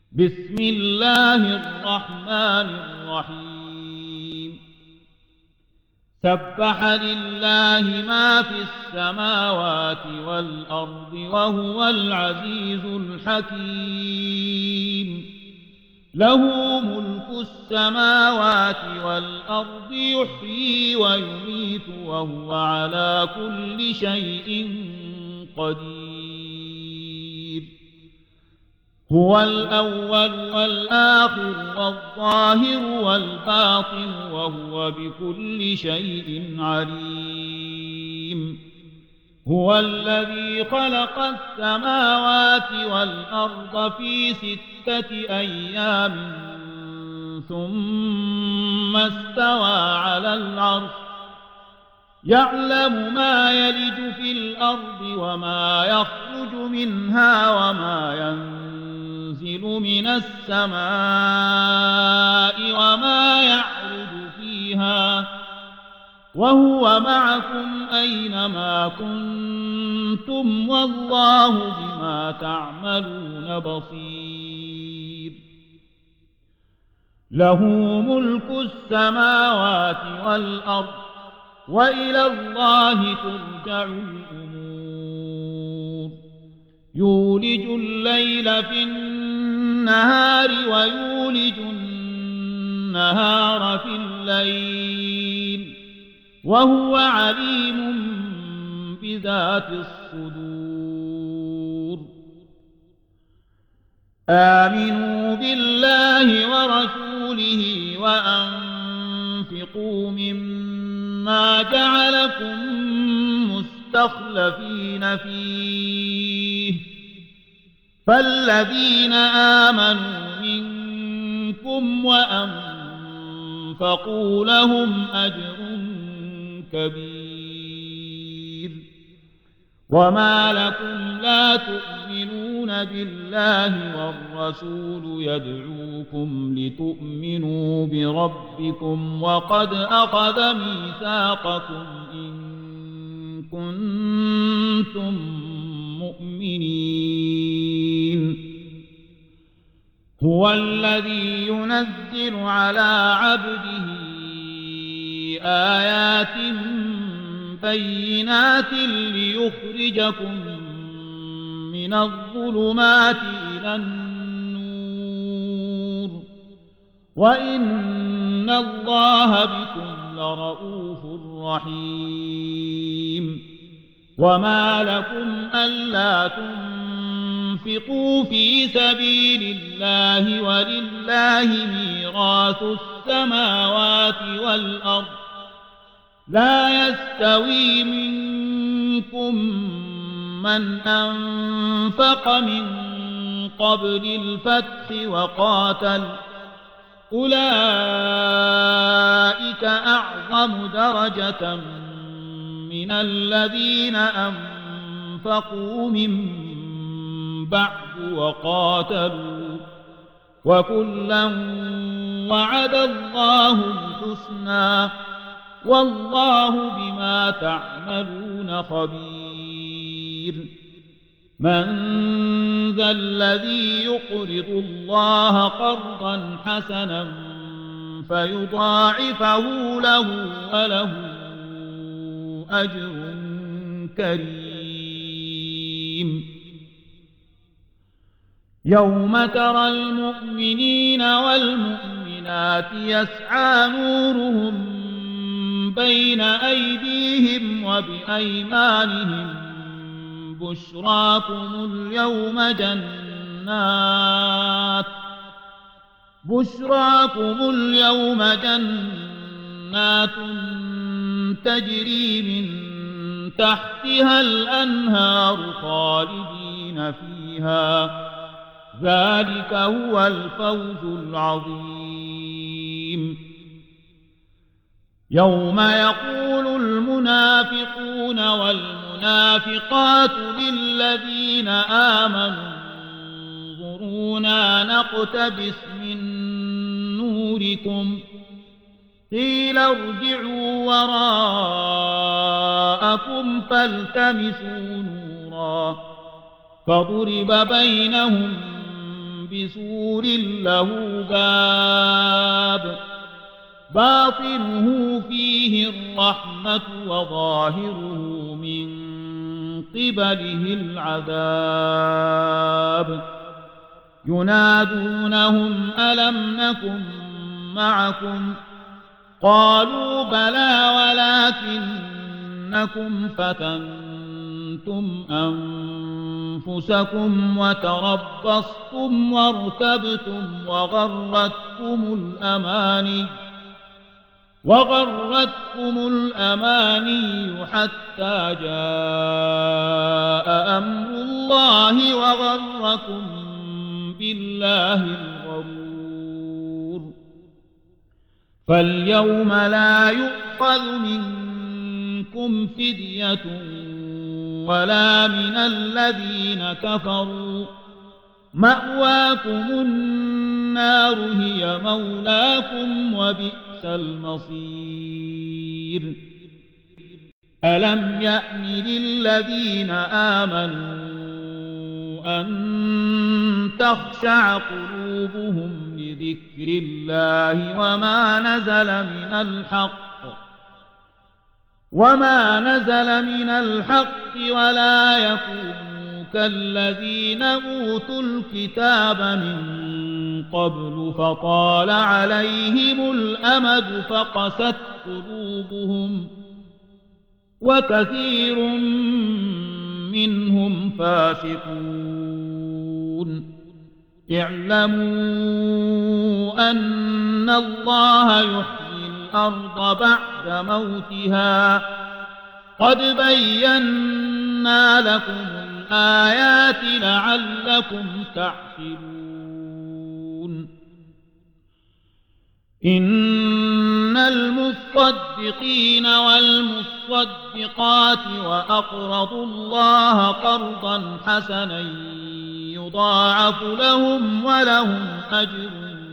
بسم الله الرحمن الرحيم سبح لله ما في السماوات والأرض وهو العزيز الحكيم له ملك السماوات والأرض يحيي ويميت وهو على كل شيء قدير هو الأول والآخر والظاهر والباطن وهو بكل شيء عليم هو الذي خلق السماوات والأرض في 6 أيام ثم استوى على العرش يعلم ما يلج في الأرض وما يخرج منها وما ينزل من السماء وما يعرج فيها وهو معكم أينما كنتم والله بما تعملون بصير له ملك السماوات والأرض وإلى الله ترجع الأمور يولج الليل في النهار ويولج النهار في الليل وهو عليم بذات الصدور آمنوا بالله ورسوله وأنفقوا مما جعلكم مستخلفين فيه فالذين آمنوا منكم وأنفقوا لهم أجر كبير وما لكم لا تؤمنون بالله والرسول يدعوكم لتؤمنوا بربكم وقد أخذ ميثاقكم إن كنتم مؤمنين هو الذي ينزل على عبده آيات بينات ليخرجكم من الظلمات إلى النور وإن الله بكم لرؤوف رحيم وما لكم ألا تنفقوا في سبيل الله ولله ميراث السماوات والأرض لا يستوي منكم من أنفق من قبل الفتح وقاتل أولئك أعظم درجة من الذين أنفقوا من بعد وقاتلوا وكلا وعد الله الحسنى والله بما تعملون خبير من ذا الذي يقرض الله قرضا حسنا فيضاعفه له وله أجر كريم يوم ترى المؤمنين والمؤمنات يسعى نورهم بين أيديهم وبأيمانهم بشراكم اليوم جنات تجري من تحتها الأنهار خالدين فيها ذلك هو الفوز العظيم يوم يقول المنافقون والمنافقات للذين آمنوا انظرونا نقتبس من نوركم قيل ارجعوا وراءكم فالتمسوا نورا فضرب بينهم بسور له باب باطنه فيه الرحمة وظاهره من قبله العذاب ينادونهم ألم نكن معكم قالوا بلى ولكنكم فتنتم أنفسكم وتربصتم وارتبتم وغرتكم الأماني حتى جاء أمر الله وغركم بالله الغرور فاليوم لا يؤخذ منكم فدية ولا من الذين كفروا مأواكم النار هي مولاكم وبئس المصير ألم يأن للذين آمنوا أن تخشع قلوبهم لذكر الله وما نزل من الحق ولا يكونوا كالذين أوتوا الكتاب من قبل فطال عليهم الأمد فقست قلوبهم وكثير منهم فاسقون اعلموا أن الله يحيي الأرض بعد موتها قد بينا لكم الآيات لعلكم تعقلون إن المصدقين والمصدقات وأقرضوا الله قرضا حسنا يضاعف لهم ولهم أجر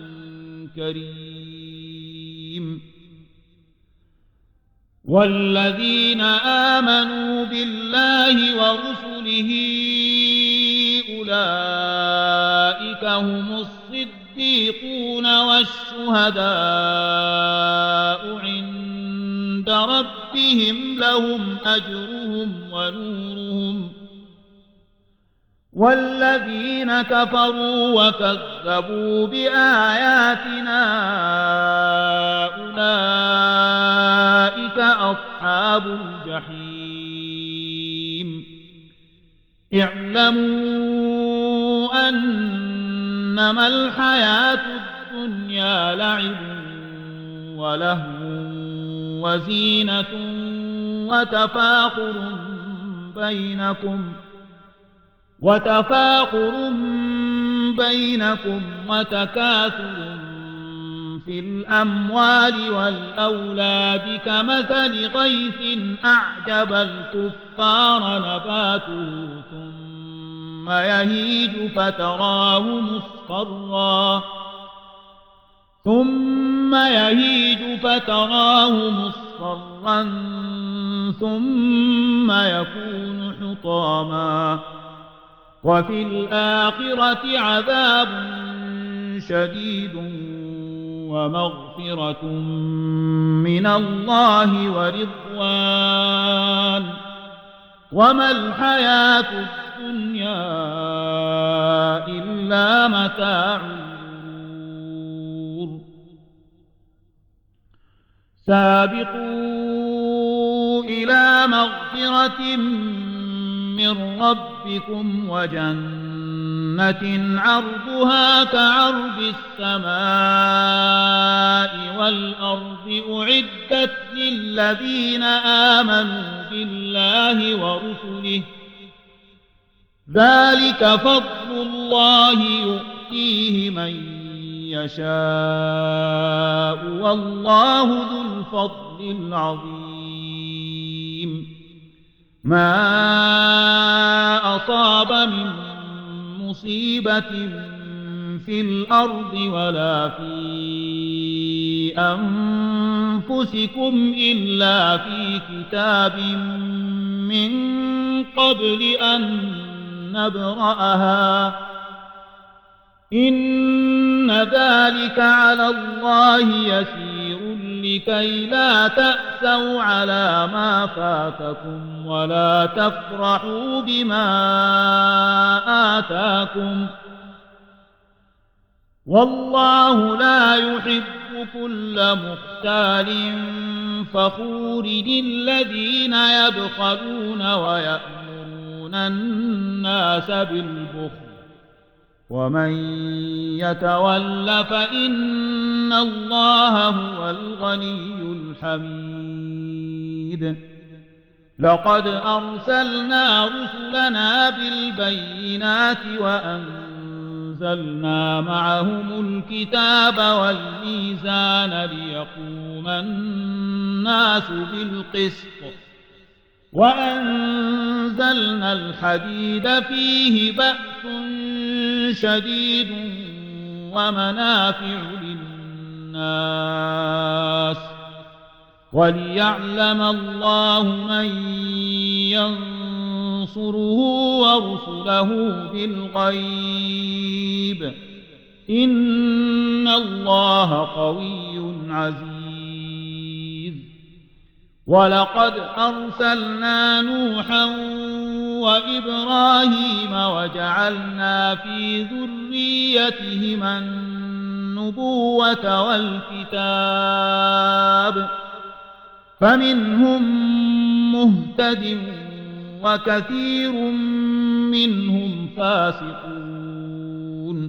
كريم والذين آمنوا بالله ورسله أولئك هم الصديقون والشهداء عند ربهم لهم أجرهم ونورهم والذين كفروا وكذبوا بآياتنا أولئك أصحاب الجحيم اعلموا أنما الحياة الدنيا لعب ولهو وزينة وتفاخر بينكم وتكاثر في الأموال والأولاد كمثل غيث أعجب الكفار نباته ثم يهيج فتراه مصفرا ثم يكون حطاما وفي الآخرة عذاب شديد ومغفرة من الله ورضوان وما الحياة الدنيا إلا متاع الغرور سابقوا إلى مغفرة من ربكم وجنة عرضها كعرض السماء والأرض أعدت للذين آمنوا بالله ورسله ذلك فضل الله يؤتيه من يشاء والله ذو الفضل العظيم ما أصاب من مصيبة في الأرض ولا في أنفسكم إلا في كتاب من قبل أن نبرأها إن ذلك على الله يسير لكي لا تأسوا على ما فاتكم ولا تفرحوا بما آتاكم والله لا يحب كل مختال فخور الذين يبخلون ويأمرون الناس بالبخل ومن يتول فإن الله هو الغني الحميد لقد أرسلنا رسلنا بالبينات وأنزلنا معهم الكتاب والميزان ليقوم الناس بالقسط وأنزلنا الحديد فيه بأس شديد ومنافع للناس وليعلم الله من ينصره ورسله بالغيب إن الله قوي عزيز ولقد أرسلنا نوحا وإبراهيم وجعلنا في ذريتهما النبوة والكتاب فمنهم مهتد وكثير منهم فاسقون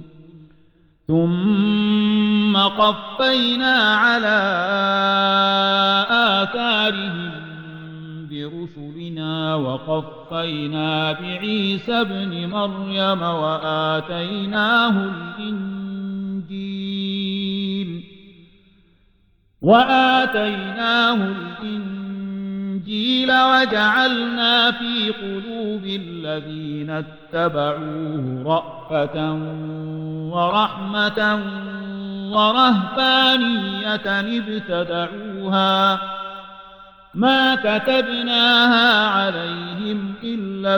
ثم قفينا على آثارهم برسلنا وقفينا بعيسى ابن مريم وآتيناه الإنجيل وجعلنا في قلوب الذين اتبعوه رأفة ورحمة ورهبانية ابتدعوها ما كتبناها عليهم إلا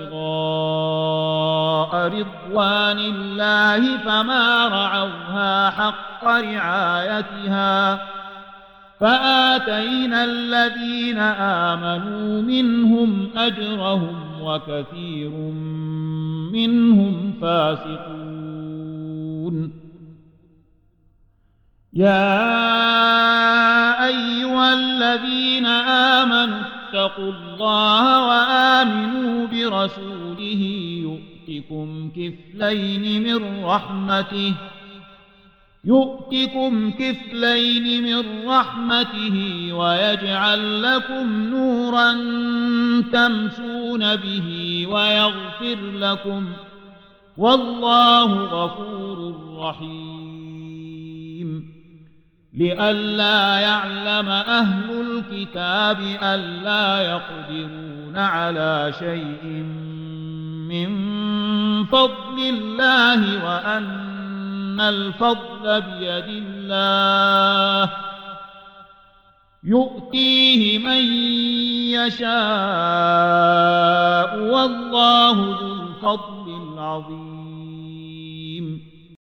ابتغاء رضوان الله فما رعوها حق رعايتها فآتينا الذين آمنوا منهم أجرهم وكثير منهم فاسقون يا أيها الذين آمنوا اتقوا الله وآمنوا برسوله يؤتكم كفلين من رحمته ويجعل لكم نورا تمشون به ويغفر لكم والله غفور رحيم لئلا يعلم أهل الكتاب ألا يقدرون على شيء من فضل الله وأن الفضل بيد الله يؤتيه من يشاء والله ذو الفضل العظيم